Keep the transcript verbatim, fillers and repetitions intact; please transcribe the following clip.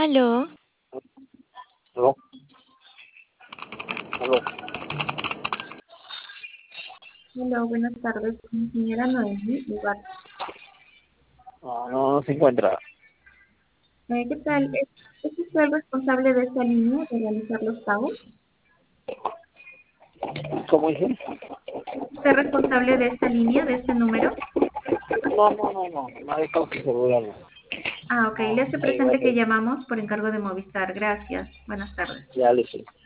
Aló. ¿Aló? ¿Aló? Hola, buenas tardes, con mi señora Noemí Ugarte. Ah, no, no se encuentra. Eh, ¿Qué tal? ¿Es, ¿es usted el responsable de esta línea de realizar los pagos? ¿Cómo dice? ¿Es usted responsable de esta línea, de este número? No, no, no, no. No hay causa celular. Ah, ok. Le hace Ahí presente que vale. llamamos por encargo de Movistar. Gracias. Buenas tardes. Ya le sé.